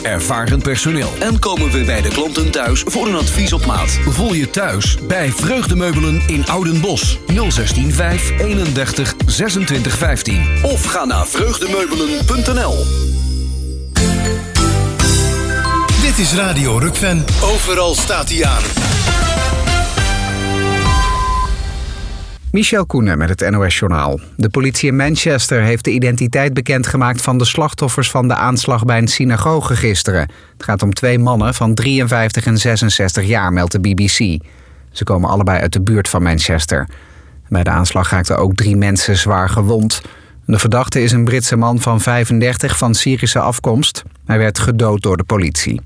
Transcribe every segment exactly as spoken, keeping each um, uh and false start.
ervaren personeel. En komen we bij de klanten thuis voor een advies op maat. Voel je thuis bij Vreugdemeubelen in Oudenbosch. nul zestien vijf eenendertig zesentwintig vijftien. Of ga naar vreugdemeubelen punt n l. Dit is Radio Rukven. Overal staat hij aan. Michel Koenen met het N O S-journaal. De politie in Manchester heeft de identiteit bekendgemaakt van de slachtoffers van de aanslag bij een synagoge gisteren. Het gaat om twee mannen van drieënvijftig en zesenzestig jaar, meldt de B B C. Ze komen allebei uit de buurt van Manchester. Bij de aanslag raakten ook drie mensen zwaar gewond. De verdachte is een Britse man van vijfendertig van Syrische afkomst. Hij werd gedood door de politie.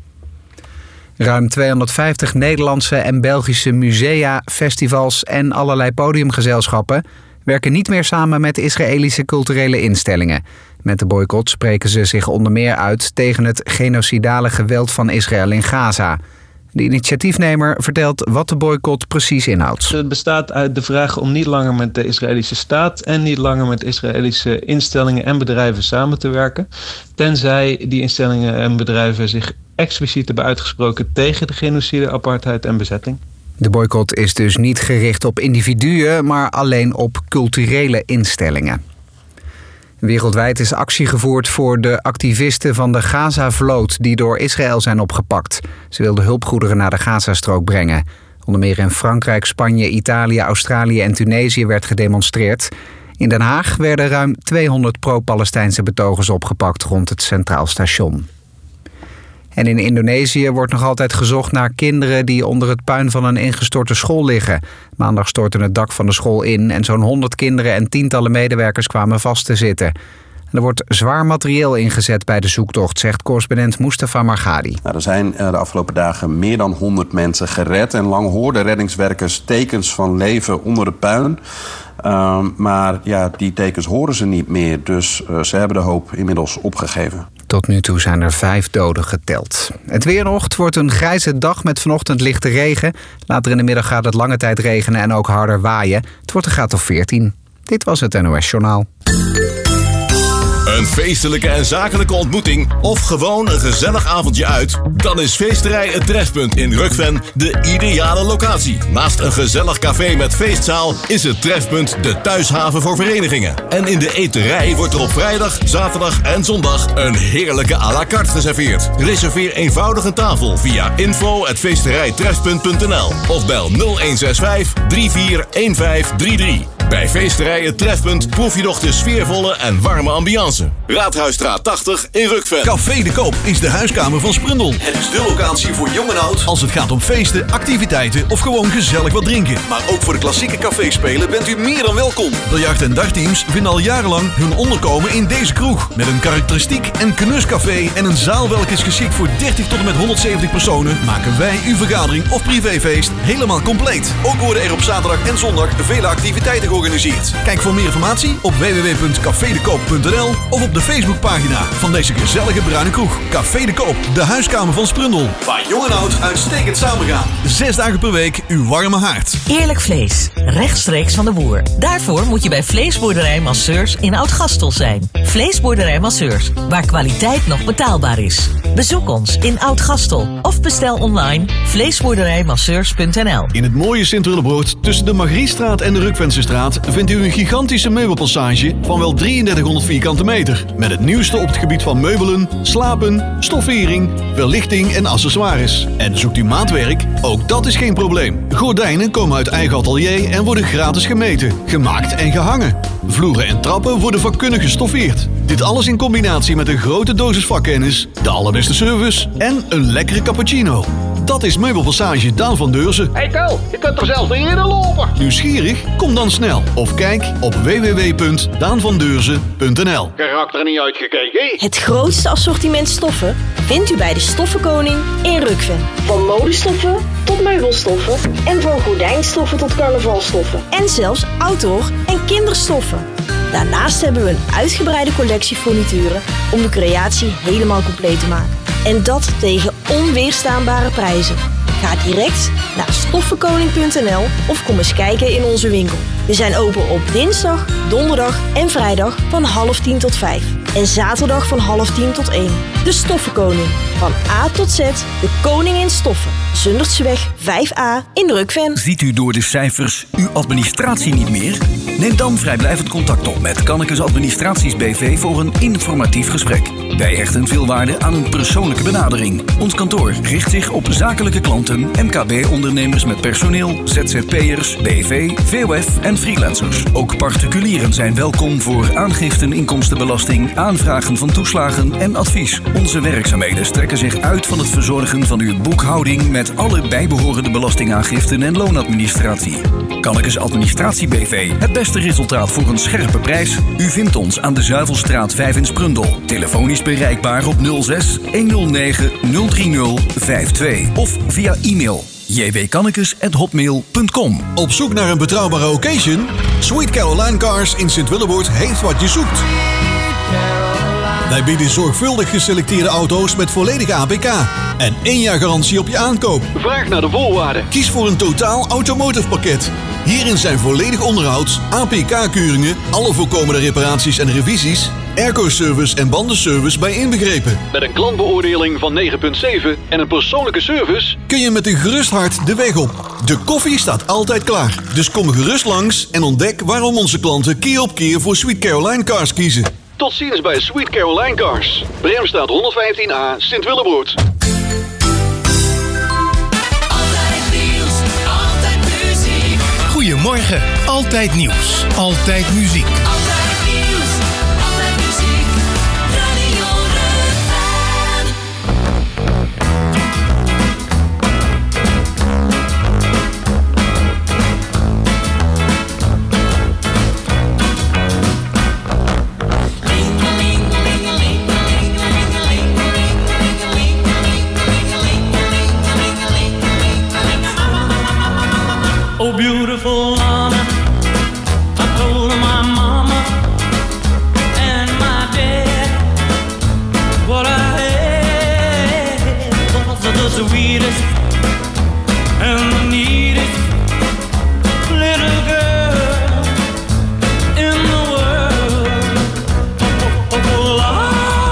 Ruim tweehonderdvijftig Nederlandse en Belgische musea, festivals en allerlei podiumgezelschappen werken niet meer samen met Israëlische culturele instellingen. Met de boycott spreken ze zich onder meer uit tegen het genocidale geweld van Israël in Gaza. De initiatiefnemer vertelt wat de boycott precies inhoudt. Het bestaat uit de vraag om niet langer met de Israëlische staat en niet langer met Israëlische instellingen en bedrijven samen te werken. Tenzij die instellingen en bedrijven zich expliciet hebben uitgesproken tegen de genocide, apartheid en bezetting. De boycott is dus niet gericht op individuen, maar alleen op culturele instellingen. Wereldwijd is actie gevoerd voor de activisten van de Gaza-vloot die door Israël zijn opgepakt. Ze wilden hulpgoederen naar de Gazastrook brengen. Onder meer in Frankrijk, Spanje, Italië, Australië en Tunesië werd gedemonstreerd. In Den Haag werden ruim tweehonderd pro-Palestijnse betogers opgepakt rond het Centraal Station. En in Indonesië wordt nog altijd gezocht naar kinderen die onder het puin van een ingestorte school liggen. Maandag stortte het dak van de school in en zo'n honderd kinderen en tientallen medewerkers kwamen vast te zitten. Er wordt zwaar materieel ingezet bij de zoektocht, zegt correspondent Mustafa Margadi. Nou, er zijn de afgelopen dagen meer dan honderd mensen gered en lang hoorden reddingswerkers tekens van leven onder de puin. Uh, maar ja, die tekens horen ze niet meer, dus uh, ze hebben de hoop inmiddels opgegeven. Tot nu toe zijn er vijf doden geteld. Het weer nog, het wordt een grijze dag met vanochtend lichte regen. Later in de middag gaat het lange tijd regenen en ook harder waaien. Het wordt een graad of veertien. Dit was het N O S-journaal. Een feestelijke en zakelijke ontmoeting of gewoon een gezellig avondje uit? Dan is Feesterij Het Trefpunt in Rukven de ideale locatie. Naast een gezellig café met feestzaal is het Trefpunt de thuishaven voor verenigingen. En in de eterij wordt er op vrijdag, zaterdag en zondag een heerlijke à la carte geserveerd. Reserveer eenvoudig een tafel via info at feesterijtrefpunt punt n l of bel nul een zes vijf drie vier een vijf drie drie. Bij Feesterij Het Trefpunt proef je nog de sfeervolle en warme ambiance. Raadhuisstraat tachtig in Rukven. Café de Koop is de huiskamer van Sprundel. Het is de locatie voor jong en oud als het gaat om feesten, activiteiten of gewoon gezellig wat drinken. Maar ook voor de klassieke caféspelen bent u meer dan welkom. Biljart- en dartteams vinden al jarenlang hun onderkomen in deze kroeg. Met een karakteristiek en knuscafé en een zaal welke is geschikt voor dertig tot en met honderdzeventig personen, maken wij uw vergadering of privéfeest helemaal compleet. Ook worden er op zaterdag en zondag vele activiteiten georganiseerd. Kijk voor meer informatie op w w w punt café de koop punt n l of op de Facebookpagina van deze gezellige bruine kroeg. Café de Koop, de huiskamer van Sprundel. Waar jong en oud uitstekend samengaan. Zes dagen per week uw warme haard. Eerlijk vlees, rechtstreeks van de boer. Daarvoor moet je bij Vleesboerderij Masseurs in Oud-Gastel zijn. Vleesboerderij Masseurs, waar kwaliteit nog betaalbaar is. Bezoek ons in Oud-Gastel of bestel online vleesboerderijmasseurs punt n l. In het mooie Sint-Willebroord tussen de Margriestraat en de Rukvensestraat vindt u een gigantische meubelpassage van wel drieëndertighonderd vierkante meter. Met het nieuwste op het gebied van meubelen, slapen, stoffering, verlichting en accessoires. En zoekt u maatwerk? Ook dat is geen probleem. Gordijnen komen uit eigen atelier en worden gratis gemeten, gemaakt en gehangen. Vloeren en trappen worden vakkundig gestoffeerd. Dit alles in combinatie met een grote dosis vakkennis, de allerbeste service en een lekkere cappuccino. Dat is Meubelpassage Daan van Deurzen. Hey Kel, je kunt er zelfs niet in lopen. Nieuwsgierig? Kom dan snel of kijk op w w w punt daan van deurzen punt n l. Je raakt er niet uitgekeken. Het grootste assortiment stoffen vindt u bij de Stoffenkoning in Rukven. Van modestoffen tot meubelstoffen en van gordijnstoffen tot carnavalstoffen. En zelfs outdoor en kinderstoffen. Daarnaast hebben we een uitgebreide collectie furnituren om de creatie helemaal compleet te maken. En dat tegen onweerstaanbare prijzen. Ga direct naar stoffenkoning punt n l of kom eens kijken in onze winkel. We zijn open op dinsdag, donderdag en vrijdag van half tien tot vijf. En zaterdag van half tien tot één. De Stoffenkoning. Van A tot Z, de koning in stoffen. Zundertseweg vijf A in Rukven. Ziet u door de cijfers uw administratie niet meer? Neem dan vrijblijvend contact op met Kannekes Administraties B V voor een informatief gesprek. Wij hechten veel waarde aan een persoonlijke benadering. Ons kantoor richt zich op zakelijke klanten, M K B-ondernemers met personeel, Z Z P'ers, B V, V O F en freelancers. Ook particulieren zijn welkom voor aangiften, inkomstenbelasting, aanvragen van toeslagen en advies. Onze werkzaamheden strekken zich uit van het verzorgen van uw boekhouding met alle bijbehorende belastingaangiften en loonadministratie. Kannekes Administratie B V. Het beste resultaat voor een scherpe prijs. U vindt ons aan de Zuivelstraat vijf in Sprundel. Telefonisch bereikbaar op nul zes honderdnegen nul drie nul vijf twee of via e-mail j w kannekes at hotmail punt com. Op zoek naar een betrouwbare occasion? Sweet Caroline Cars in Sint-Willeboord heeft wat je zoekt. Wij bieden zorgvuldig geselecteerde auto's met volledige A P K en één jaar garantie op je aankoop. Vraag naar de voorwaarden. Kies voor een totaal automotive pakket. Hierin zijn volledig onderhoud, A P K-keuringen, alle voorkomende reparaties en revisies, airco-service en bandenservice bij inbegrepen. Met een klantbeoordeling van negen komma zeven en een persoonlijke service kun je met een gerust hart de weg op. De koffie staat altijd klaar. Dus kom gerust langs en ontdek waarom onze klanten keer op keer voor Sweet Caroline Cars kiezen. Tot ziens bij Sweet Caroline Cars. Bremstraat honderdvijftien A, Sint-Willeboord. Goedemorgen, altijd nieuws, altijd muziek. Altijd nieuws, altijd muziek, Radio Rukven. Oh, beautiful Lana, I told her my mama and my dad what I had was the sweetest and the neatest little girl in the world. Oh, oh, oh, Lana.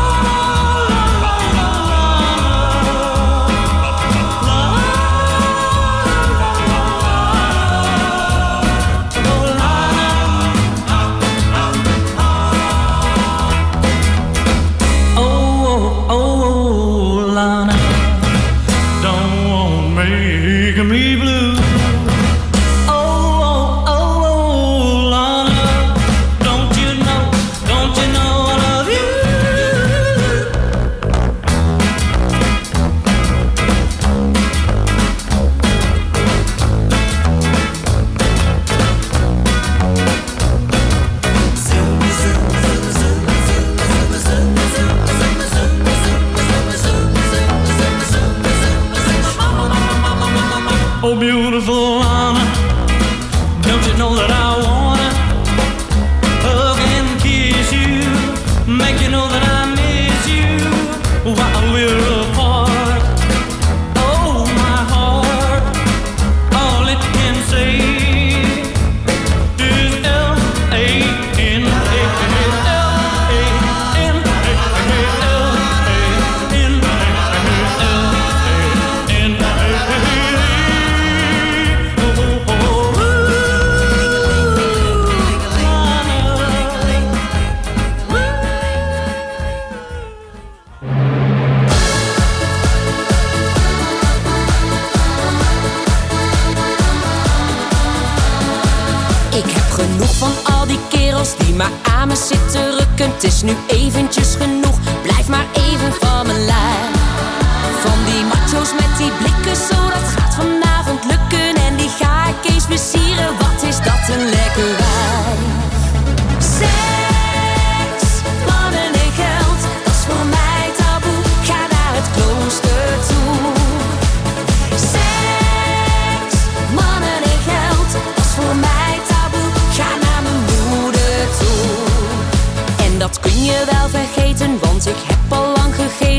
Me blue. Oh, oh, oh, oh, Lana, don't you know, don't you know I love you? Oh, beautiful Lana, don't you know that I wanna hug and kiss you, make you know that I miss you while we're apart. Oh, my heart, all it can say is L A N A L A N A L A N A L A. Ik heb genoeg van al die kerels die maar aan me zitten rukken. Het is nu eventjes genoeg, blijf maar even van mijn lijn. Van die macho's met die blikken, zo dat gaat vanavond lukken. En die ga ik eens versieren, wat is dat een lekker wijf. Seks, mannen en geld, dat is voor mij taboe. Ga naar het klooster toe. Seks, mannen en geld, dat is voor mij taboe. Ga naar mijn moeder toe. En dat kun je wel vergeten, want ik heb al lang gegeten.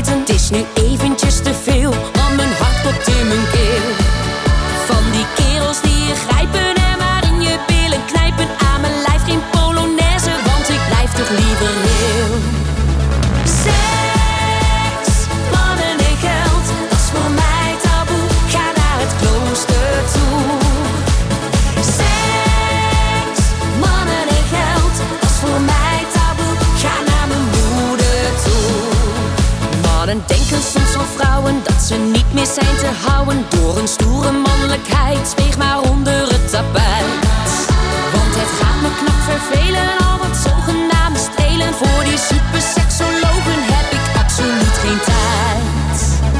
denken soms van vrouwen dat ze niet meer zijn te houden door een stoere mannelijkheid. Zweeg maar onder het tapijt. Want het gaat me knap vervelen, al wat zogenaamd strelen. Voor die superseksologen heb ik absoluut geen tijd.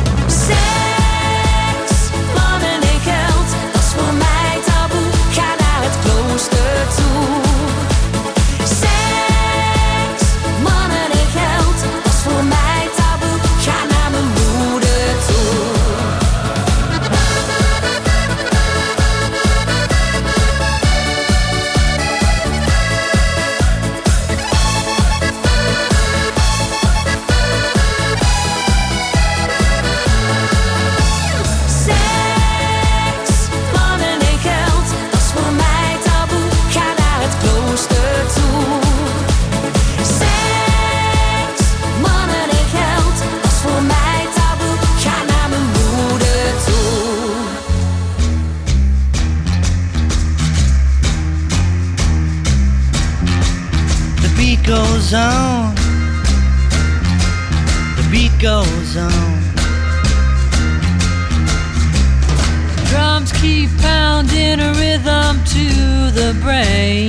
Seks, mannen en geld, dat is voor mij taboe. Ga naar het klooster toe. Seks, mannen en geld, dat is voor mij taboe. Ga naar mijn moeder toe. Goes on, the beat goes on. Drums keep pounding a rhythm to the brain.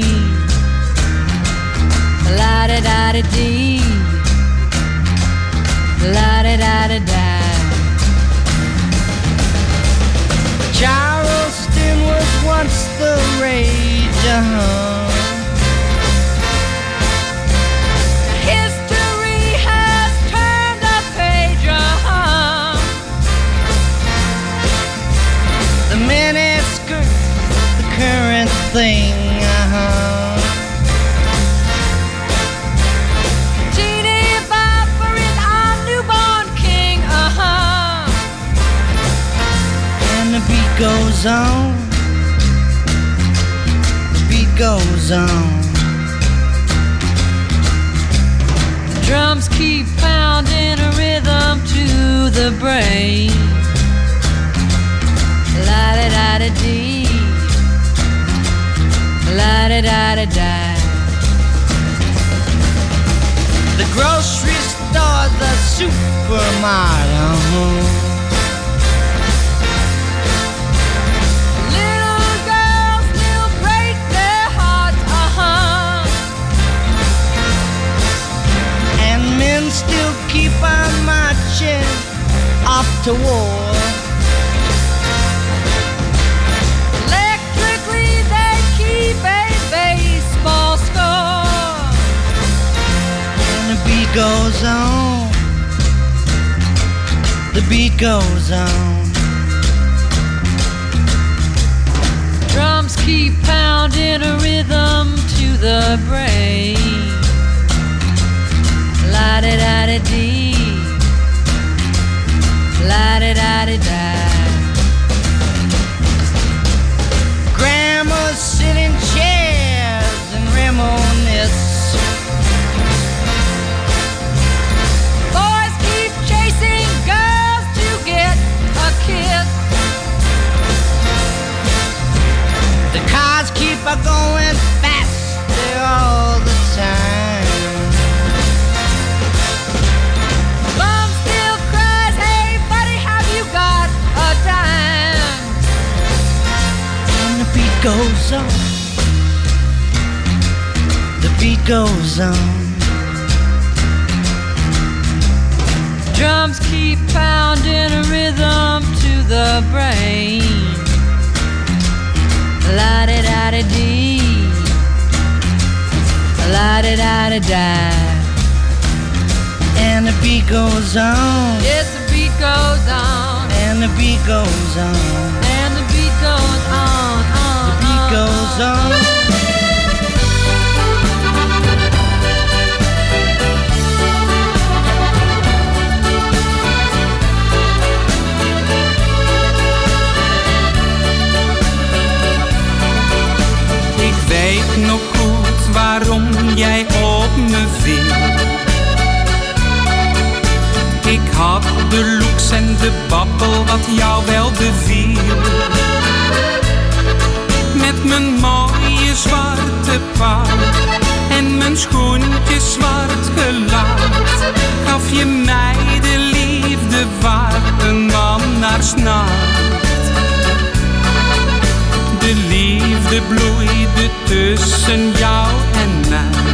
La da da da dee, la da da da da. Charleston was once the rage, uh-huh. Current thing, uh-huh. Teeny Bopper is our newborn king, uh-huh. And the beat goes on, the beat goes on. The drums keep pounding a rhythm to the brain. La-da-da-da-dee, la-da-da-da-da. The grocery store, the supermarket. Little girls still break their hearts, uh-huh. And men still keep on marching off to war. Goes on, the beat goes on. Drums keep pounding a rhythm to the brain. La-da-da-da-dee, la-da-da-da-da. Grandmas sit in chairs and reminisce. The cars keep a going faster all the time. Mom still cries, hey buddy, have you got a dime? And the beat goes on, the beat goes on. Drums keep pounding a rhythm to the brain. La-da-da-da-dee, la-da-da-da-da. And the beat goes on. Yes, the beat goes on. And the beat goes on. And the beat goes on, on, the beat goes on. on. Ik weet nog goed waarom jij op me viel. Ik had de looks en de babbel wat jou wel beviel. Met mijn mooie zwarte paard en mijn schoentjes zwart gelaat gaf je mij de liefde nacht. De liefde bloeide tussen jou en mij.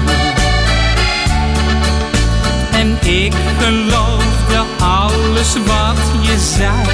En ik geloofde alles wat je zei.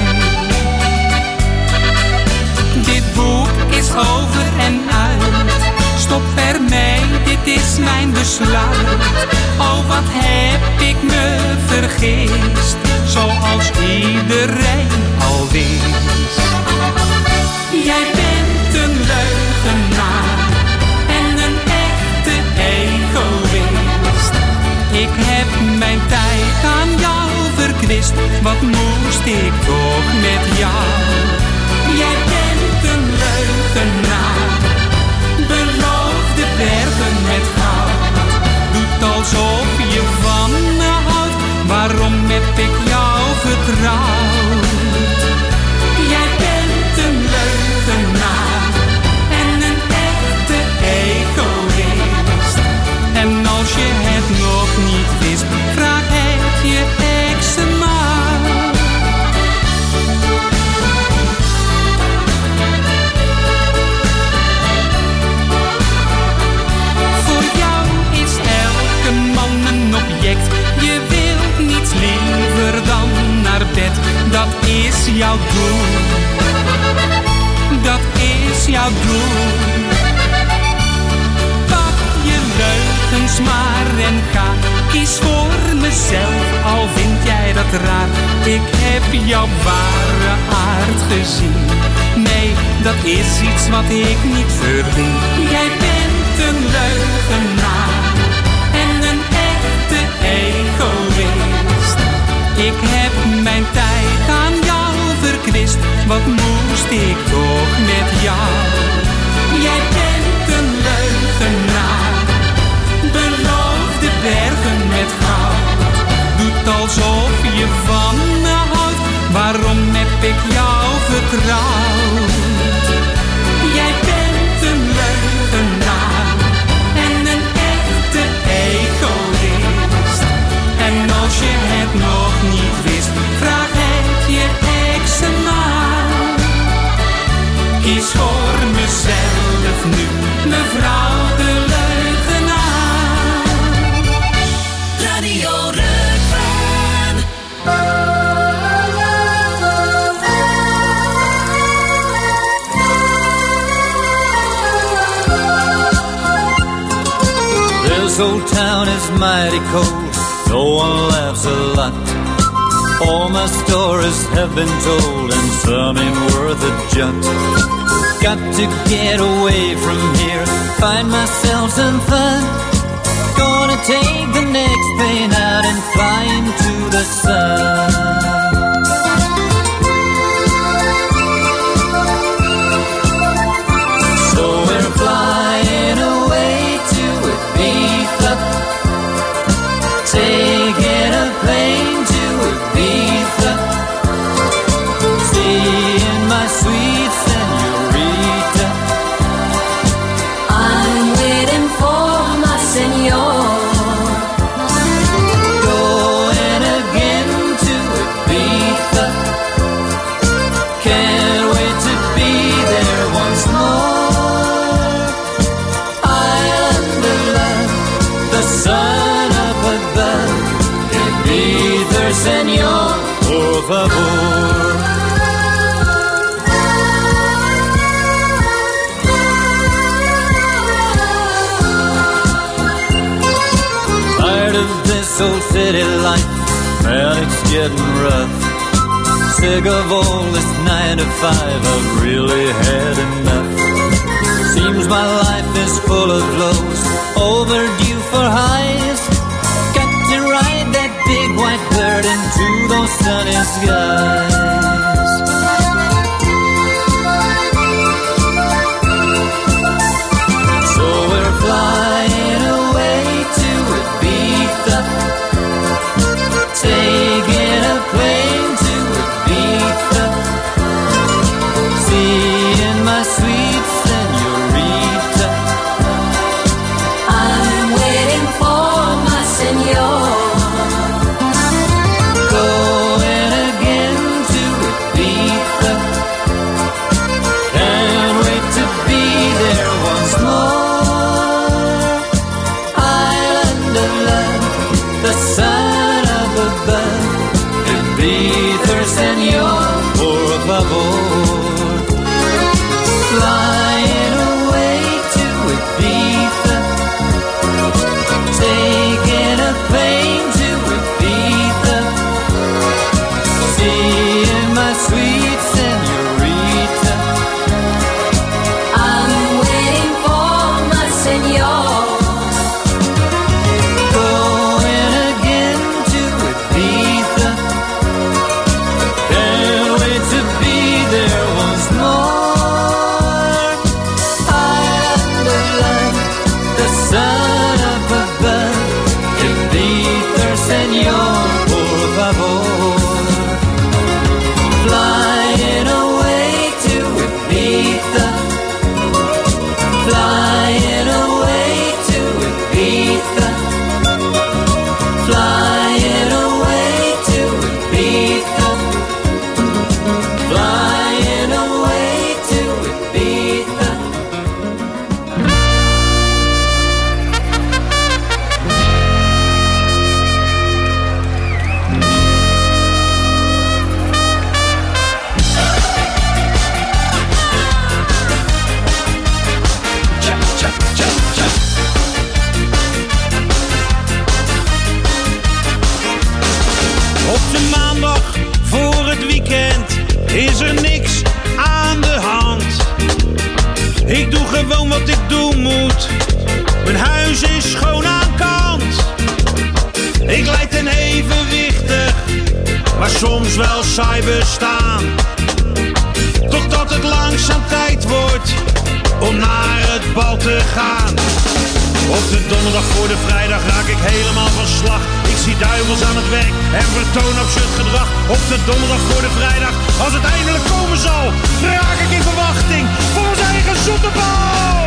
Dit boek is over en uit. Stop ermee, dit is mijn besluit. Oh, wat heb ik me vergist, zoals iedereen al wist. Jij bent een leugenaar en een echte egoïst. Ik heb mijn tijd aan jou verkwist, wat moest ik toch met jou? Jij bent een leugenaar, beloof de bergen met goud. Doet alsof je van me houdt, waarom heb ik jou vertrouwd? Jij bent een leugenaar en een echte egoïst. En als je het nog niet wist, vraag het je exen maar. Voor jou is elke man een object. Je wilt niets liever dan naar bed. Dat is jouw doel. Dat is jouw doel. Pak je leugens maar en ga. Kies voor mezelf, al vind jij dat raar. Ik heb jouw ware aard gezien. Nee, dat is iets wat ik niet verdien. Jij bent een leugenaar en een echte egoïst. Ik heb mijn tijd aan jou verkwist, wat moest ik toch met jou? Jij bent een leugenaar, beloof de bergen met goud. Doet alsof je van me houdt, waarom heb ik jou vertrouwd? Jij bent een leugenaar en een echte egoïst. En als je het nog niet wist, vraag het je exen maar. Kies voor mezelf nu, mevrouw de leugenaar. Radio Rukven. This old town is mighty cold, no one laughs a lot. All my stories have been told and some ain't worth a jot. Got to get away from here, find myself some fun. Gonna take the next plane out and fly into the sun. So we're flying away to Ibiza, taking a plane to Ibiza, seeing my sweet señorita. I'm waiting for my señor. Going again to Ibiza, can't wait to be there once more. Island of love, the sun up above. Ibiza, señor, por favor. Tired of this old city life, man, it's getting rough. Sick of all this nine to five, I've really had enough. Seems my life is full of lows, overdue for highs. Got to ride that big white bird into those sunny skies. So we're flying away to Ibiza, taking a plane to Ibiza, seeing my sweet señorita. I'm waiting for my señor. Going again to señor, por favor. Flying away to Ibiza, taking a plane to Ibiza, seeing my sweet señorita. I'm waiting for my señor. Going again to Ibiza, can't wait to be there once more. Under the sun up above, Ibiza, señor, por favor. Flying away to Ibiza, flying away to Ibiza, flying away to Ibiza, flying away to Ibiza. Op de maandag voor het weekend is er niks aan de hand. Ik doe gewoon wat ik doen moet. Mijn huis is schoon aan kant. Ik leid een evenwichtig, maar soms wel saai bestaan. Totdat het langzaam tijd wordt om naar het bal te gaan. Op de donderdag voor de vrijdag raak ik helemaal van slag. Ik zie duivels aan het werk en vertoon absurd gedrag. Op de donderdag voor de vrijdag, als het eindelijk komen zal, raak ik in verwachting voor ons eigen zoete bal.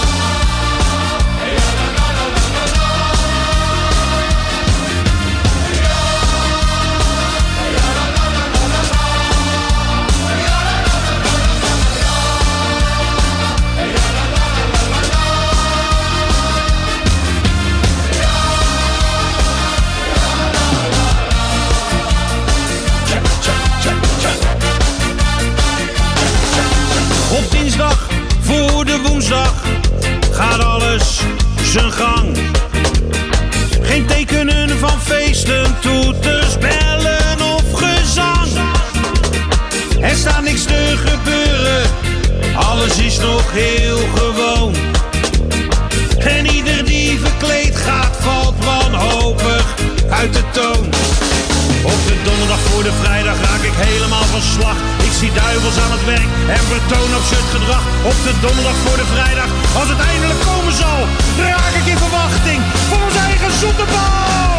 Op dinsdag voor de woensdag gaat alles zijn gang. Geen tekenen van feesten, toeters, bellen of gezang. Er staat niks te gebeuren, alles is nog heel gewoon. En ieder die verkleed gaat valt wanhopig uit de toon. Op de donderdag voor de vrijdag raak ik helemaal van slag. Ik zie duivels aan het werk en vertoon absurd gedrag. Op de donderdag voor de vrijdag, als het eindelijk komen zal, raak ik in verwachting voor ons eigen zoete bal.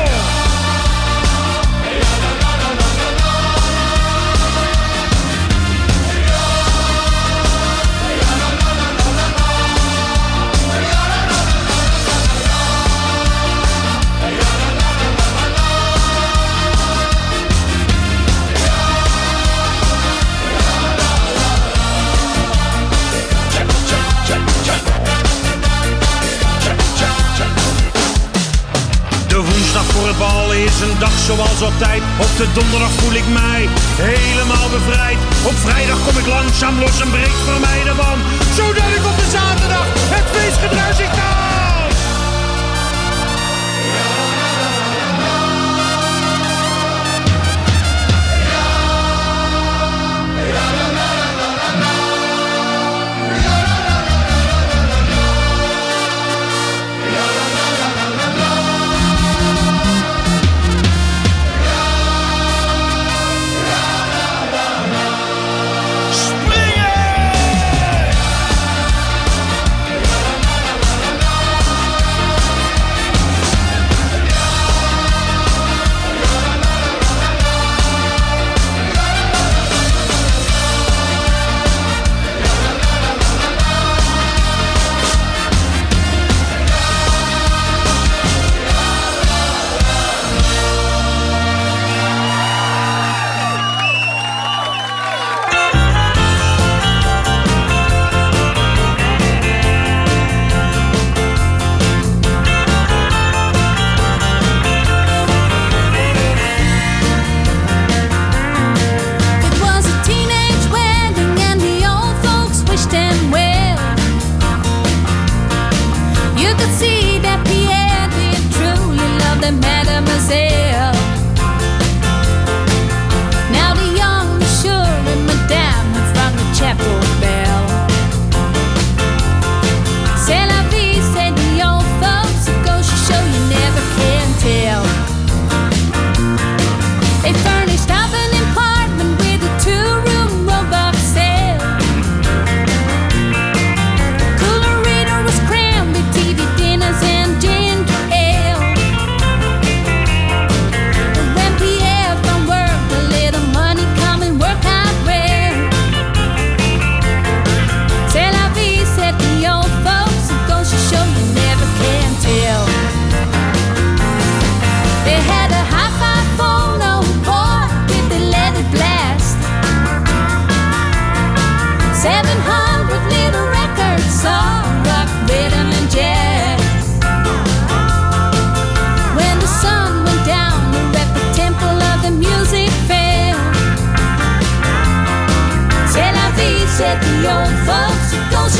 Voor het bal is een dag zoals altijd. Op de donderdag voel ik mij helemaal bevrijd. Op vrijdag kom ik langzaam los en breekt voor mij de band, zodat ik op de zaterdag het feestgedruis ik kan.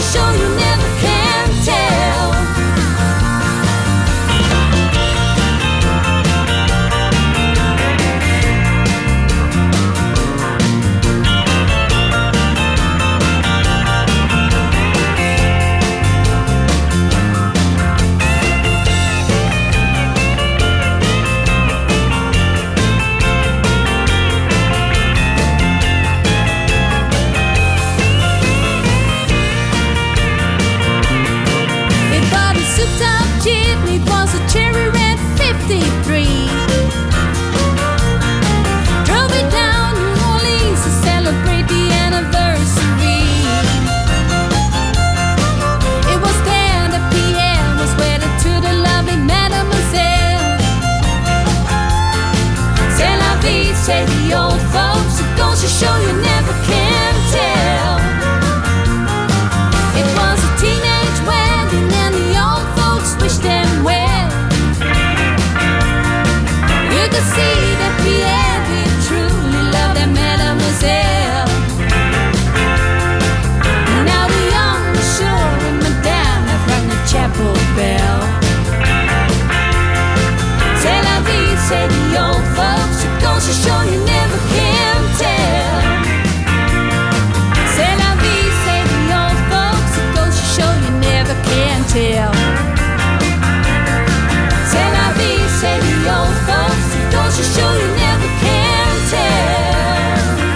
to show you never can tell. Say the old folks, it goes to show you never can tell. It was a teenage wedding and the old folks wished them well. You could see that Pierre did truly love that mademoiselle. Now the young monsieur and madame have rung the chapel bell. C'est la vie, say the old folks, it goes to show you never can tell. C'est la vie, say the old folks, it goes to show you never can tell. C'est la vie, say the old folks, it goes to show you never can tell.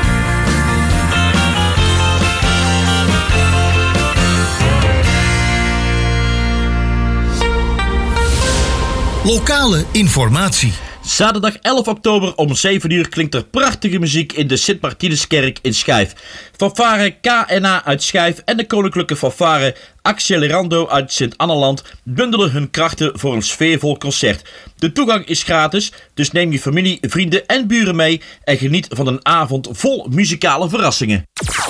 Lokale informatie. Zaterdag elf oktober om zeven uur klinkt er prachtige muziek in de Sint-Martinuskerk in Schijf. Fanfare K N A uit Schijf en de Koninklijke Fanfare Accelerando uit Sint-Anneland bundelen hun krachten voor een sfeervol concert. De toegang is gratis, dus neem je familie, vrienden en buren mee en geniet van een avond vol muzikale verrassingen.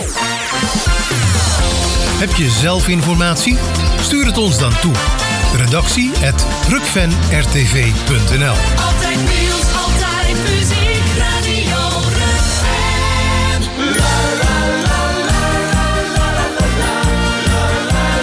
Heb je zelf informatie? Stuur het ons dan toe. Redactie at rukven r t v punt n l. Altijd nieuws, altijd muziek, Radio Rukven. La la la la la la la la la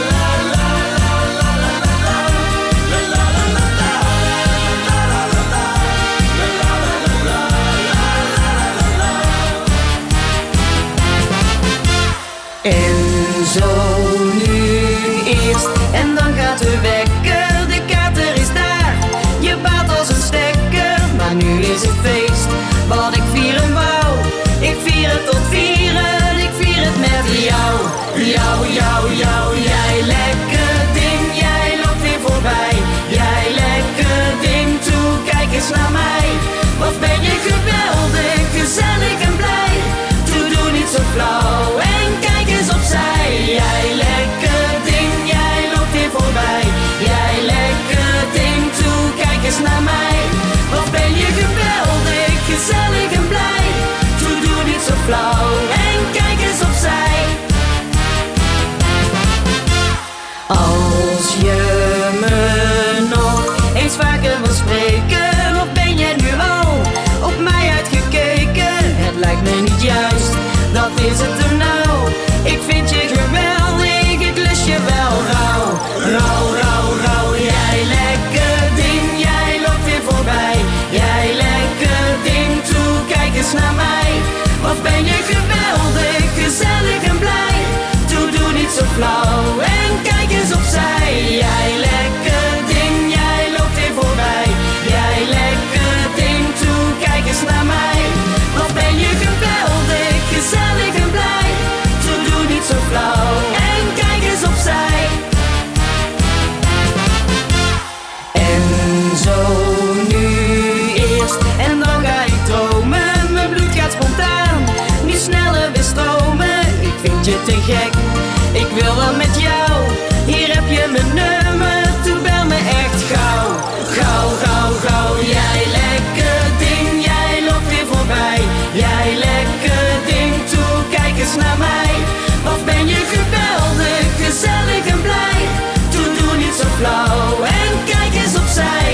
la la la. En zo nu eerst en dan gaat de wekker, de kater is daar. Je baat als een stekker, maar nu is het feest. Wat ik vieren wou, ik vier het tot vieren, ik vier het met jou. Jou, jou, jou, jij lekker ding, jij loopt weer voorbij. Jij lekker ding, toe, kijk eens naar mij. Wat ben je geweldig, gezellig en blij. Toe, doe niet zo flauw en kijk eens opzij. Jij lekker ding, jij loopt weer voorbij. Jij lekker ding, toe, kijk eens naar mij. Wat ben je geweldig, gezellig en blij. Toe, doe niet zo flauw en kijk eens opzij. Als je me nog eens vaker wil spreken, of ben je nu al op mij uitgekeken? Het lijkt me niet juist, dat is het er nou. Ik vind je geweldig, ik lust je wel rauw. Rauw, rauw, rauw, jij lekker ding, jij loopt weer voorbij. Jij lekker ding, toe, kijk eens naar mij. Wat ben je geweldig, gezellig en blij. Toe, doe niet zo flauw en kijk eens opzij. Jij lekker ding, jij loopt weer voorbij. Jij lekker ding, toe, kijk eens naar mij. Wat ben je geweldig, gezellig en blij. Toe, doe niet zo flauw en kijk eens opzij. En zo nu eerst en dan ga ik dromen. Mijn bloed gaat spontaan, nu sneller weer stromen. Ik vind je te gek, ik wil wel met jou. Hier heb je mijn nummer, toe bel me echt gauw. Gauw, gauw, gauw, jij lekker ding, jij loopt weer voorbij. Jij lekker ding, toe, kijk eens naar mij. Wat ben je geweldig, gezellig en blij. Toe, doe niet zo flauw en kijk eens opzij.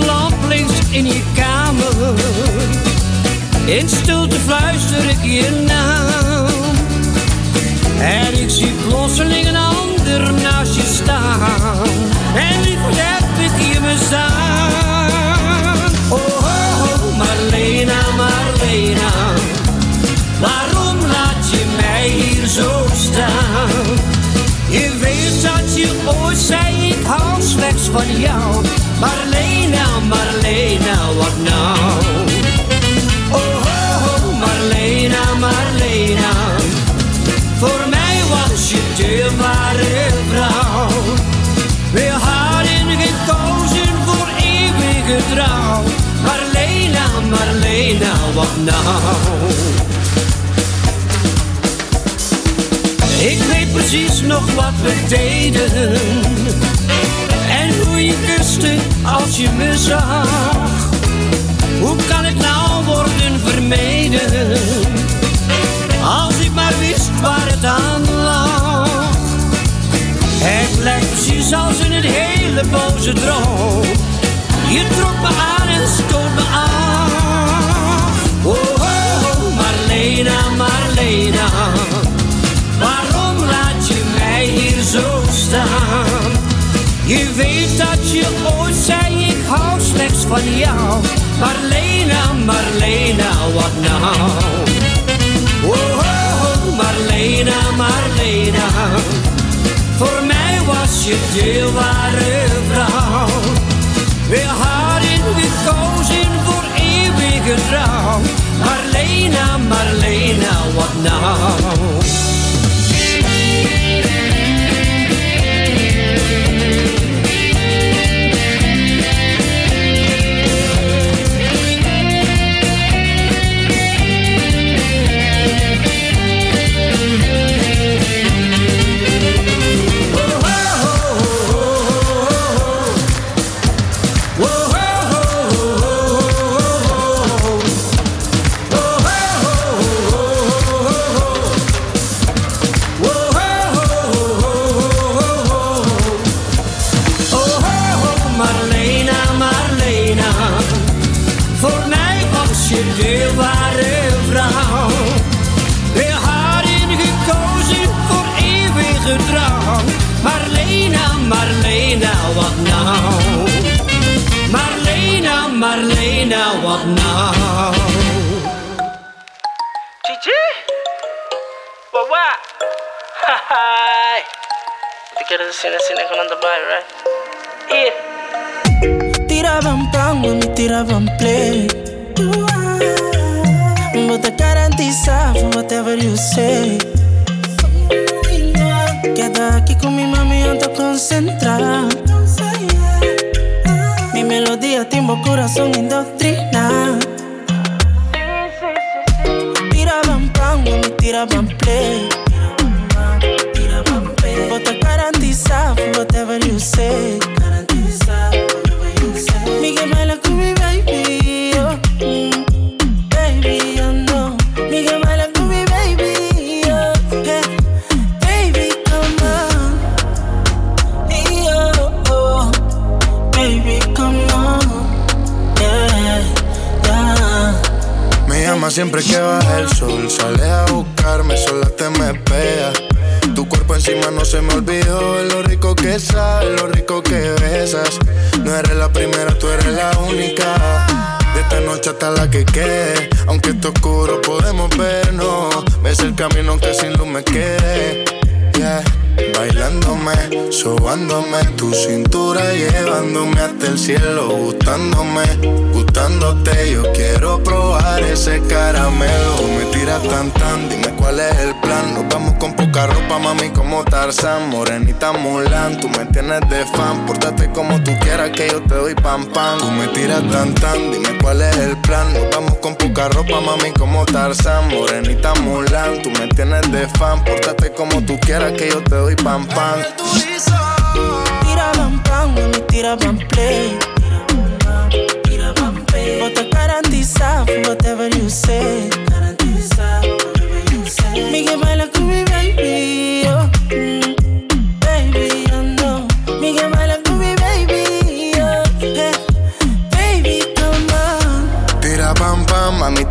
lamp links in je kamer. In stilte fluister ik je naam. En ik zie plotseling een ander naast je staan. En liever heb ik je bestaan. Oh, oh, oh, Marlena, Marlena. Waarom laat je mij hier zo staan? Je weet dat je ooit zei, ik hou slechts van jou. Marlena, Marlena, wat nou? Oh, oh, oh, Marlena, Marlena. Voor mij was je de ware vrouw. We hadden gekozen voor eeuwige trouw. Marlena, Marlena, wat nou? Ik weet precies nog wat we deden. En hoe je kuste als je me zag. Hoe kan ik nou worden vermeden? Als ik maar wist waar het aan lag. Het lijkt precies als in een hele boze droom. Je trok me aan en stoot me af. Oh, oh, oh, Marlena, Marlena. Waarom laat je mij hier zo staan? Je weet dat je ooit zei, ik hou slechts van jou. Marlena, Marlena, wat nou? Oh, oh, oh, Marlena, Marlena. Voor mij was je de ware vrouw. We hadden gekozen voor eeuwige trouw. Marlena, Marlena, wat nou? Marlena, Marlena, wat nou? Marlena, Marlena, wat nou? Gigi? What, what? Hi. Te quieres decir el cine con the boy, right? Yeah. Tiraban pan, mami, tiraban play. But te garantizar for whatever you say. Queda aquí con mi mami, ando concentrada. Mi melodía timbo corazón indoctrina. Tiraban pan, mami, tiraban play. But te garantiza for whatever you say. Miguel baila con mi baby, oh. mm. Baby, I know. Miguel baila con mi baby, oh. Hey. Baby, come on. Yeah, oh. Baby, come on. Yeah, yeah. Me llama siempre que baja el sol. Sale a buscarme, sola te me pega. Tu cuerpo encima no se me olvidó. Lo rico que sabes, lo rico que besas. No eres la primera, tú eres la única. De esta noche hasta la que quede. Aunque esté oscuro podemos vernos. Ves el camino aunque sin luz me quede. Yeah. Bailándome, sobándome, tu cintura llevándome hasta el cielo, gustándome, gustándote. Yo quiero probar ese caramelo. Tú me tiras tan tan, dime cuál es el plan. Nos vamos con poca ropa, mami, como Tarzán. Morenita Mulan, tú me tienes de fan. Pórtate como tú quieras que yo te doy pam pam. Tú me tiras tan tan, dime cuál es el plan. Nos vamos con poca ropa, mami, como Tarzán. Morenita Mulan, tú me tienes de fan. Pórtate como tú quieras que yo te doy pam pam. Tiraban pan, mami, tiraban play. But te garantiza for whatever you say. Miguel baila con mi baby, oh. mm. Baby, I know. Miguel baila con mi baby, oh. Hey.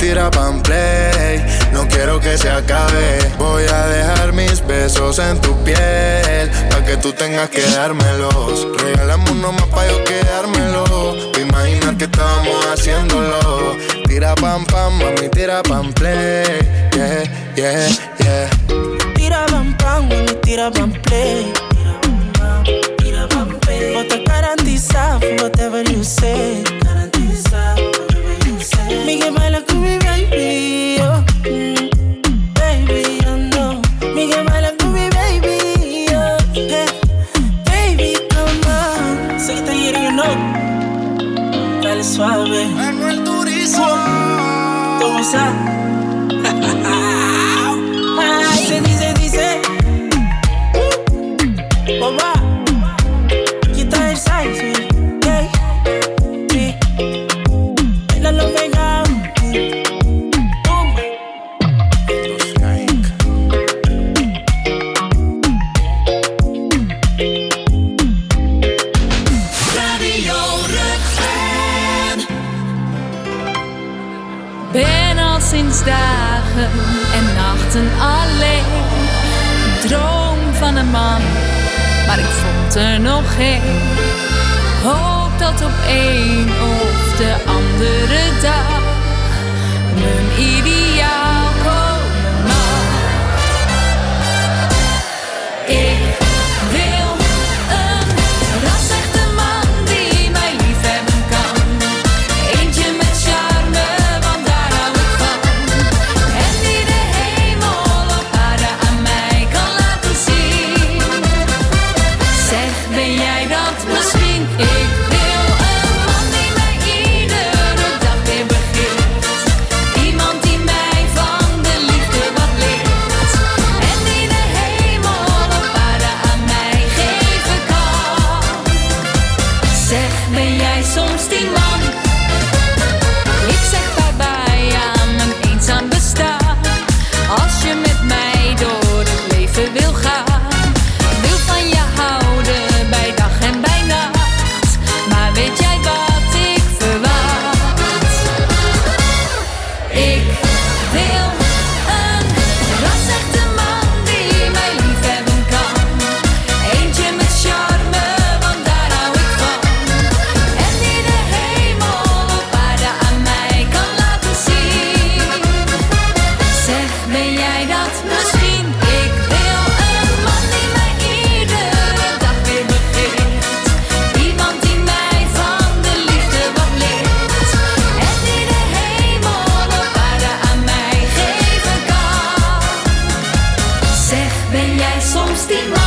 tira pa'm play. No quiero que se acabe. Voy a dejar mis besos en tu piel, pa' que tú tengas que dármelos. Regálame uno más pa' yo quedármelo. Pa' imaginar que estábamos haciéndolo. Tira pam pam, mami, tira pam play. Yeah, yeah, yeah. Tira pam pam, mami, tira pam play. Tira pam play. But I garantiza for whatever you say. Garantiza whatever you say. Me que baila con mi baby, oh. Mm. Baby, I know. Me que baila con mi baby, oh. Hey. Baby, come on. Sé que te quiero, you know. Dale suave. Manuel Turizo. ¿Cómo está? Dice, dice, dice. Papá, quita el size, yeah. Sí. La lo pegamos. Boom. Radio Rukven. Ben al sinds dagen en nachten alleen. Droom van een man, maar ik vond er nog geen. Hoop dat op één of de andere dag mijn ideaal komen mag. Ik wil een rasechte man die mij liefhebben kan. Eentje met charme, want daar hou ik van. En die de hemel op aarde aan mij kan laten zien. Zeg, ben jij dat misschien? Ik wil een man die mij iedere dag weer begeert. Iemand die mij van de liefde wat leert. En die de hemel op aarde aan mij geven kan. Zeg, ben jij soms die man? Ik zeg bye bye aan mijn eenzaam bestaan. Als je met mij door het leven wil gaan. Wil van je houden bij dag en bij nacht. Maar weet jij wat ik verwacht? Ik wil een rasechte man die mij liefhebben kan. Eentje met charme, want daar hou ik van. En die de hemel op aarde aan mij kan laten zien. Zeg, ben jij dat misschien? Ik wil een man die mij iedere dag weer begeert. Iemand die mij van de liefde wat leert. En die de hemel op aarde aan mij geven kan. Zeg, ben jij soms die man?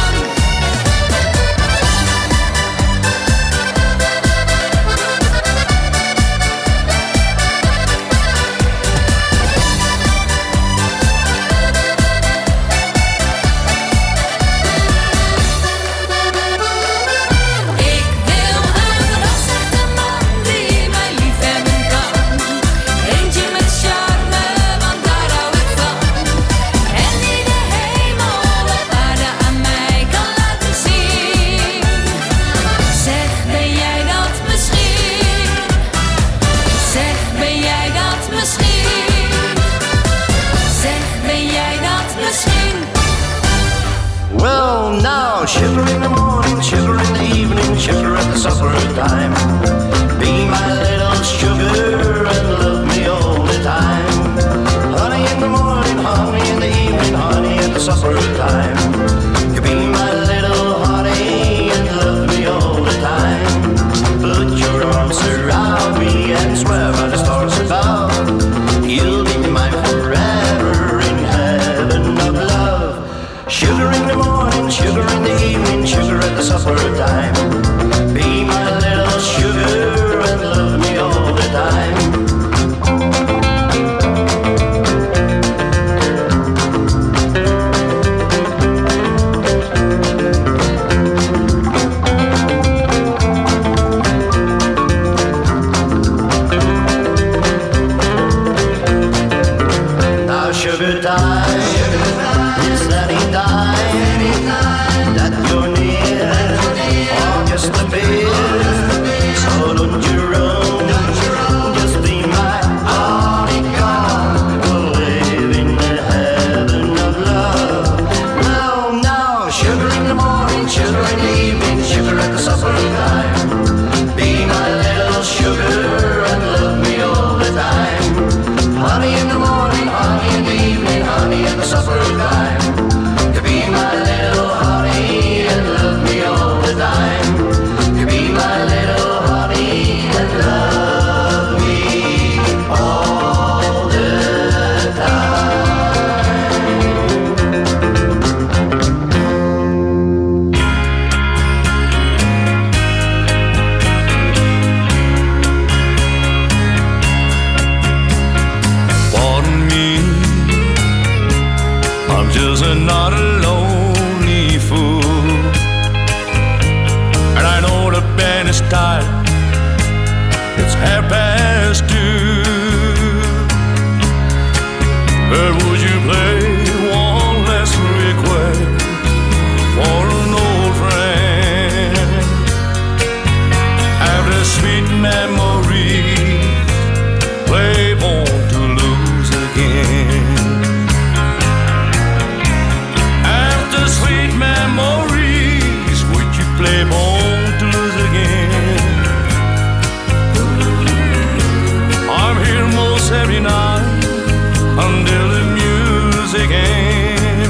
Ik wil een rasechte man die mij liefhebben kan. Eentje met charme, want daar hou ik van. En die de hemel op aarde aan mij kan laten zien. Zeg, ben jij dat misschien? Zeg, ben jij dat misschien? Zeg, ben jij dat misschien? Well, now, shiver in the morning, shiver in the evening, shiver at the supper time. Be my little sugar and love me all the time. Honey in the morning, honey in the evening, honey at the supper time. You be my little honey and love me all the time. Put your arms around me and swear by the stars above. You'll be mine forever in heaven of love. Sugar in the morning, sugar in the evening, sugar at the supper time. Be my little sugar always do. But would you play one last request for an old friend? After sweet memories, play Born to Lose again. After sweet memories, would you play Born to Lose again? I'm here most every night until the music ends.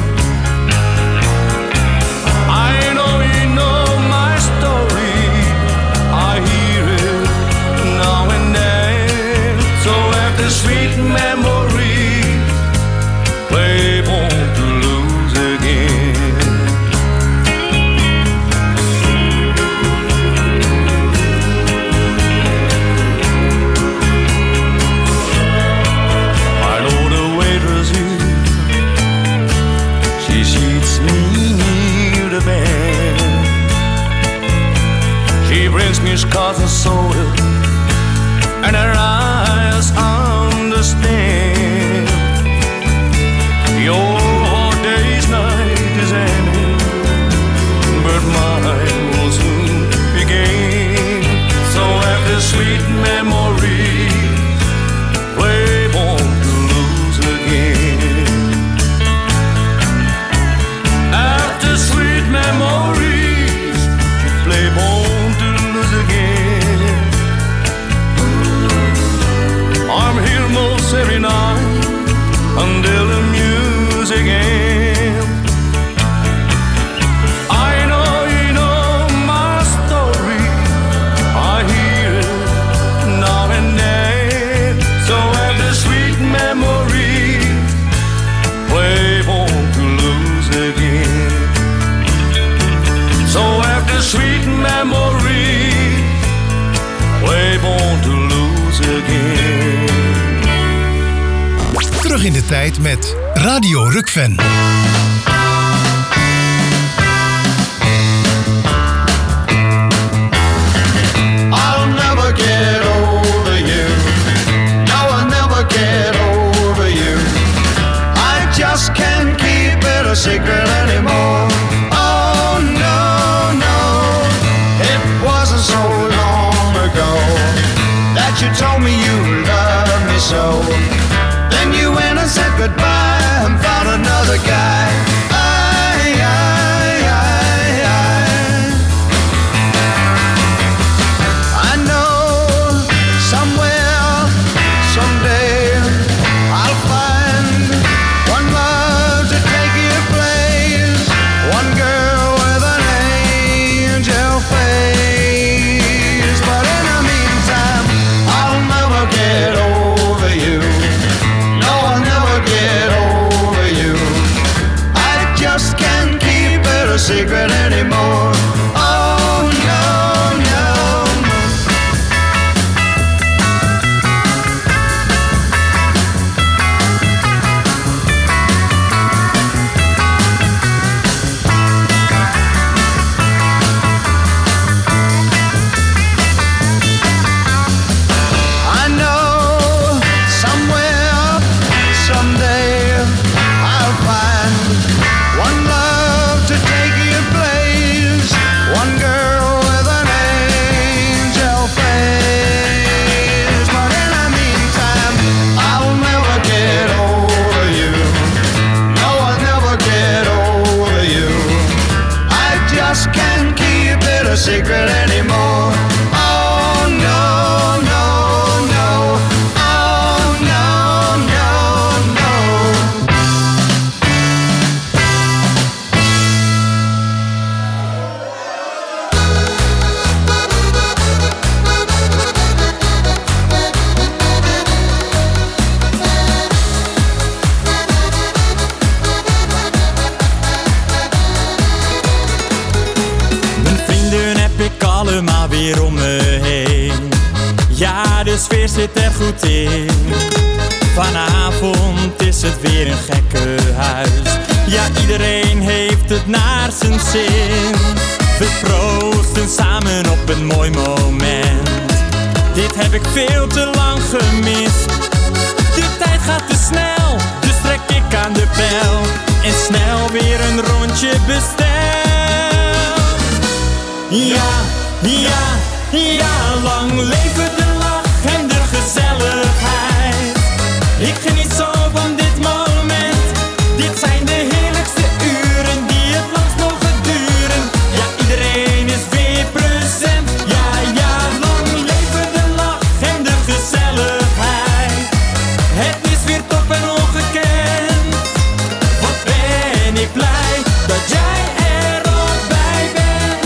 I know you know my story, I hear it now and then. So after sweet memories, play Born to Lose again. I know the waitress here, she seats me near the bed. She brings me scotch and soda, and her eyes understand. Your hard day's night is ending, but mine will soon begin. So after sweet memories, play Born to Lose again. After sweet memories, you play Born to Lose again. I'm here most every night until the music ends. I know you know my story, I hear it now and then. So after sweet memories, play Born to Lose again. So after sweet memories, play Born to Lose again. Terug in de tijd met Radio Rukven. I'll never get over you. No, I'll never get over you. I just can't keep it a secret anymore. Oh no, no, it wasn't so long ago that you told me you loved me so. Then you went and said goodbye and found another guy. I, I, I, I. I know somewhere, someday, I'll find one love to take your place, one girl with an angel face. But in the meantime, I'll never get over you. No, I'll never get over you. I just can't keep it a secret anymore. Oh no, no. I know somewhere, someday, I'll find one love to take your place, one girl with an angel face. But in the meantime, I'll never get over you. No, I'll never get over you. I just can't keep it a secret anymore. Oh no, no, no. Oh no, no, no. Mijn vrienden heb ik allemaal weer om me heen. Ja, de sfeer zit er goed in. Vanavond is het weer een gekkenhuis. Ja, iedereen heeft het naar zijn zin. We proosten samen op een mooi moment. dit heb ik veel te lang gemist. De tijd gaat te snel, dus trek ik aan de bel en snel weer een rondje bestel. Ja, ja, ja, lang leven de lach en de gezelligheid. Ik geniet zo van dit moment, dit zijn de heerlijkste uren die het langst mogen duren. Ja, iedereen is weer present, ja, ja, lang leven de lach en de gezelligheid. Het is weer top en ongekend, wat ben ik blij dat jij er ook bij bent.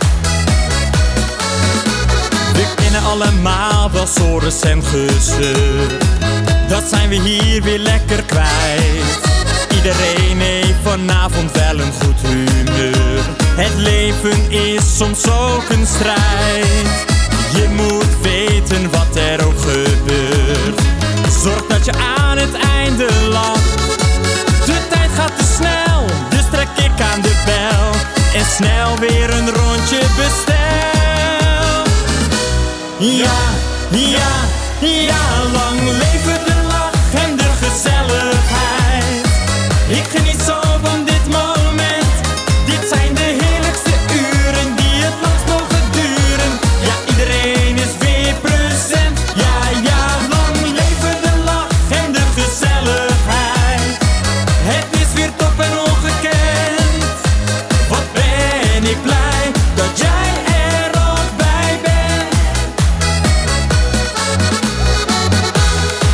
We kennen allemaal wel sores en gezeur, dat zijn we hier weer lekker kwijt. Iedereen heeft vanavond wel een goed humeur. Het leven is soms ook een strijd. Je moet weten wat er ook gebeurt. Zorg dat je aan het einde lacht. De tijd gaat te snel, dus trek ik aan de bel en snel weer een rondje bestel. Ja, ja, ja, lang leven de lach en de gezelligheid. Ik geniet zo van dit moment, dit zijn de heerlijkste uren die het langst mogen duren. Ja, iedereen is weer present, ja, ja, lang leven de lach en de gezelligheid. Het is weer top en ongekend, wat ben ik blij dat jij er ook bij bent.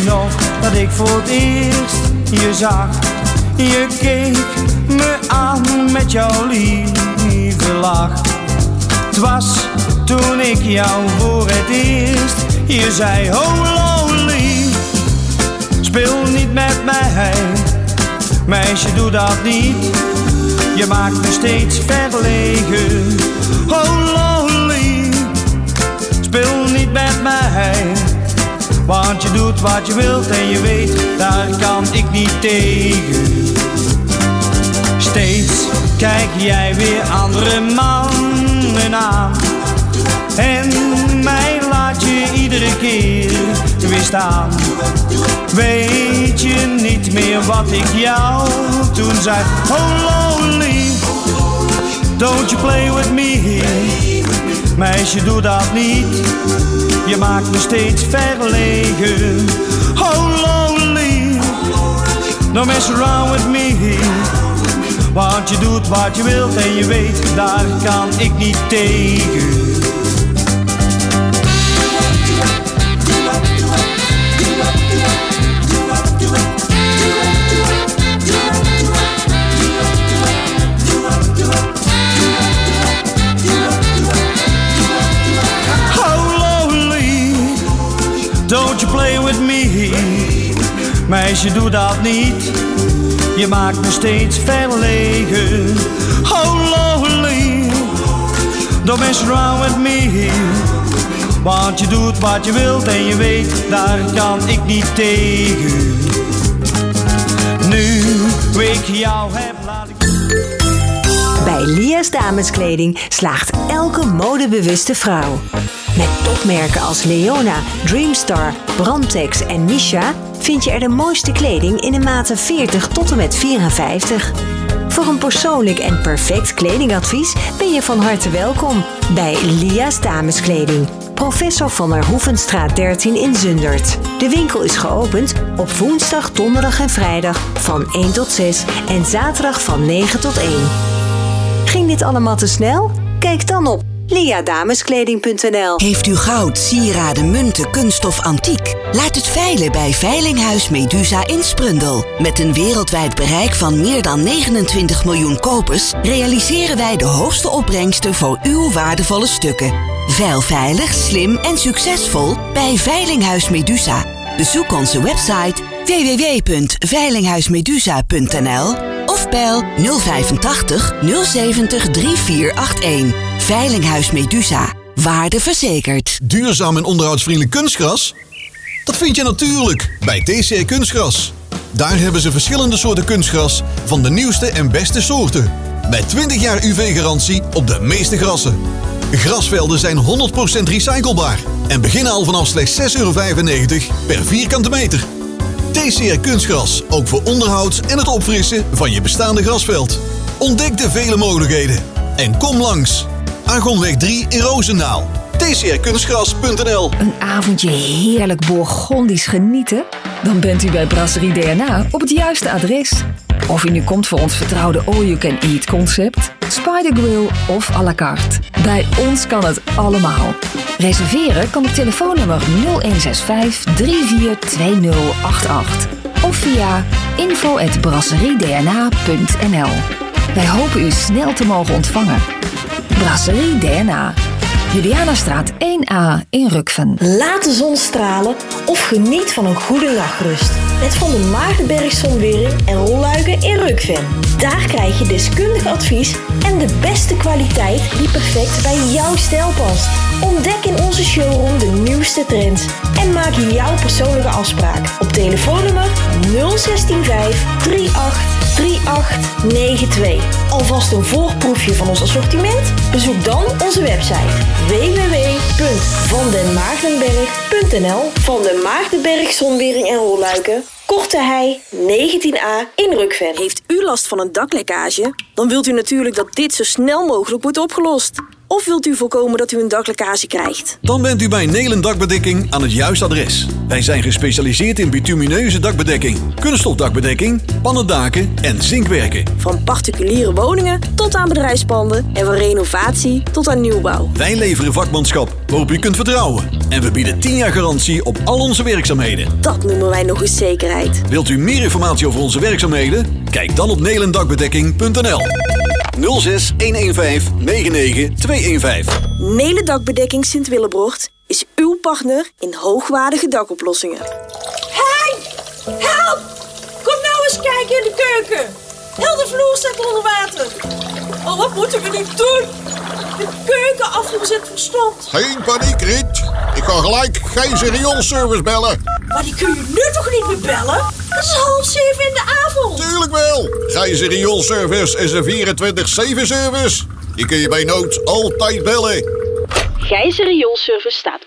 alsof dat ik voor het eerst je zag. Je keek me aan met jouw lieve lach. Het was toen ik jou voor het eerst je zei, oh loli, speel niet met mij. Meisje, doe dat niet, je maakt me steeds verlegen. Oh loli, speel niet met mij. Want je doet wat je wilt en je weet, daar kan ik niet tegen. Steeds kijk jij weer andere mannen aan. En mij laat je iedere keer weer staan. Weet je niet meer wat ik jou toen zei? Oh loli, don't you play with me. Meisje, doe dat niet, je maakt me steeds verlegen. Oh loli, don't mess around with me. Want je doet wat je wilt en je weet, daar kan ik niet tegen. Don't you play with me. Meisje, doe dat niet, je maakt me steeds verlegen. Oh loli, don't mess around with me. Want je doet wat je wilt en je weet, daar kan ik niet tegen. Nu ik jou heb, laat ik... Bij Lia's Dameskleding slaagt elke modebewuste vrouw. Met topmerken als Leona, Dreamstar, Brandtex en Misha vind je er de mooiste kleding in de maten veertig tot en met vierenvijftig. Voor een persoonlijk en perfect kledingadvies ben je van harte welkom bij Lia's Dameskleding. Professor van der Hoevenstraat dertien in Zundert. De winkel is geopend op woensdag, donderdag en vrijdag van één tot zes en zaterdag van negen tot één. Ging dit allemaal te snel? Kijk dan op lia dameskleding punt n l. Heeft u goud, sieraden, munten, kunststof, antiek? Laat het veilen bij Veilinghuis Medusa in Sprundel. Met een wereldwijd bereik van meer dan negenentwintig miljoen kopers realiseren wij de hoogste opbrengsten voor uw waardevolle stukken. Veil veilig, slim en succesvol bij Veilinghuis Medusa. Bezoek onze website w w w punt veilinghuismedusa punt n l of bel nul vijfentachtig nul zeventig drie vier acht een. Veilinghuis Medusa. Waarde verzekerd. Duurzaam en onderhoudsvriendelijk kunstgras? Dat vind je natuurlijk bij T C R Kunstgras. Daar hebben ze verschillende soorten kunstgras van de nieuwste en beste soorten. Met twintig jaar U V-garantie op de meeste grassen. Grasvelden zijn honderd procent recyclebaar en beginnen al vanaf slechts zes euro vijfennegentig per vierkante meter. T C R Kunstgras, ook voor onderhoud en het opfrissen van je bestaande grasveld. Ontdek de vele mogelijkheden en kom langs. Argonweg drie in Roosendaal. T C R kunstgras punt n l. Een avondje heerlijk Bourgondisch genieten? Dan bent u bij Brasserie D N A op het juiste adres. Of u nu komt voor ons vertrouwde all-you-can-eat concept, Spider Grill of à la carte. Bij ons kan het allemaal. Reserveren kan op telefoonnummer nul een zes vijf drie vier twee nul acht acht of via info at brasserie d n a punt n l. Wij hopen u snel te mogen ontvangen. Brasserie D N A. Julianastraat één A in Rukven. Laat de zon stralen of geniet van een goede nachtrust. Met Van der Maardenberg Zonwering en Rolluiken in Rukven. Daar krijg je deskundig advies en de beste kwaliteit die perfect bij jouw stijl past. Ontdek in onze showroom de nieuwste trends en maak jouw persoonlijke afspraak op telefoonnummer nul een zes vijf drie acht drie acht negen twee. Alvast een voorproefje van ons assortiment? Bezoek dan onze website w w w punt van den maardenberg punt n l. Van den Maardenberg Zonwering en Rolluiken, Korte Hei negentien A in Rukven. Heeft u last van een daklekkage? Dan wilt u natuurlijk dat dit zo snel mogelijk wordt opgelost. Of wilt u voorkomen dat u een daklekkage krijgt? Dan bent u bij Nelen Dakbedekking aan het juiste adres. Wij zijn gespecialiseerd in bitumineuze dakbedekking, kunststof dakbedekking, pannendaken en zinkwerken. Van particuliere woningen tot aan bedrijfspanden en van renovatie tot aan nieuwbouw. Wij leveren vakmanschap waarop u kunt vertrouwen. En we bieden tien jaar garantie op al onze werkzaamheden. Dat noemen wij nog eens zekerheid. Wilt u meer informatie over onze werkzaamheden? Kijk dan op nelendakbedekking punt n l. nul zes een een vijf negen negen twee een vijf. Nelen Dakbedekking Sint-Willebrocht is uw partner in hoogwaardige dakoplossingen. Hey! Help! Kom nou eens kijken in de keuken. Heel de vloer staat onder water. Oh, wat moeten we nu doen? De keukenafvoer zit verstomd. Geen paniek, Riet. Ik ga gelijk Gijzer Rioolservice bellen. Maar die kun je nu toch niet meer bellen? Het is half zeven in de avond. Tuurlijk wel. Gijzer Rioolservice is een vierentwintig zeven service. Die kun je bij nood altijd bellen. Gijzer Rioolservice staat